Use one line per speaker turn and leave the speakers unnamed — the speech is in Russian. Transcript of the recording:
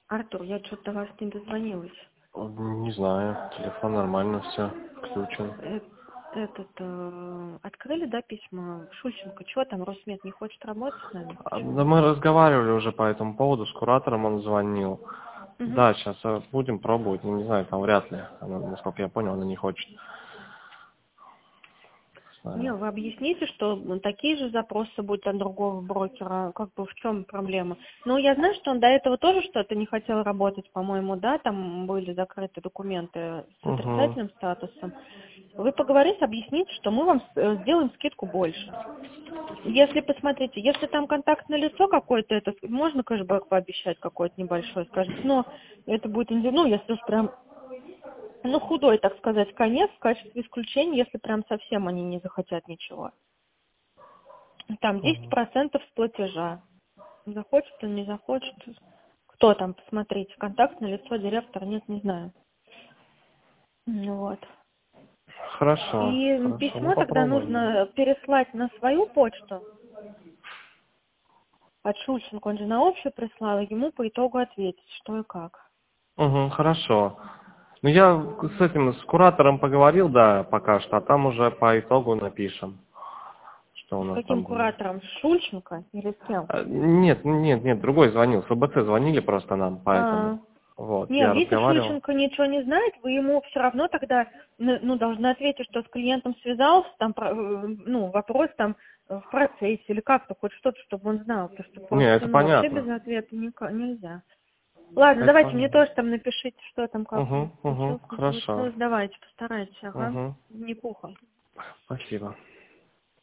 Артур, я что-то до вас не дозвонилась.
Не знаю, телефон нормально, все, включен.
Открыли, да, письма Шульченко? Чего там, Росмет не хочет работать с нами?
Да мы разговаривали уже по этому поводу, с куратором он звонил.
Угу.
Да, сейчас будем пробовать, ну не знаю, там вряд ли, насколько я понял, она не хочет. Не
Не,
знаю.
вы объясните, что такие же запросы будут от другого брокера, как бы в чем проблема? Ну, я знаю, что он до этого тоже что-то не хотел работать, по-моему, да, там были закрыты документы с
Угу.
отрицательным статусом. Вы поговорите, объясните, что мы вам сделаем скидку больше. Если посмотрите, если там контактное лицо какое-то, это можно кэшбэк пообещать какой-то небольшой, скажите, но это будет, ну, если уж прям, ну, худой, так сказать, конец в качестве исключения, если прям совсем они не захотят ничего. Там 10% с платежа. Захочет он, не захочет. Кто там, посмотрите, контактное лицо, директор, нет, не знаю. Ну вот.
Хорошо,
И
хорошо, ну
письмо тогда
попробуем.
нужно переслать на свою почту от Шульченко, он же на общую прислал, и ему по итогу ответить, что и как.
Угу, хорошо. Ну я с этим, с куратором поговорил, да, пока что, а там уже по итогу напишем, что у
С
нас
каким
там будет.
куратором? С Шульченко или с кем?
Нет, другой звонил, с ФБЦ звонили просто нам,
А,
поэтому. Вот,
не,
я
видите,
разговаривал.
Шульченко ничего не знает, вы ему все равно тогда, ну, должны ответить, что с клиентом связался, там, ну, вопрос там в процессе или как-то, хоть что-то, чтобы он знал, потому что
Не,
просто,
это
ну, вообще без
понятно.
ответа нельзя. Ладно,
Это
давайте мне
понятно.
тоже там напишите, что там, как у вас
Угу,
случилось, не
хорошо.
случилось. Давайте, постарайтесь, ага.
Угу,
Не пуха.
спасибо.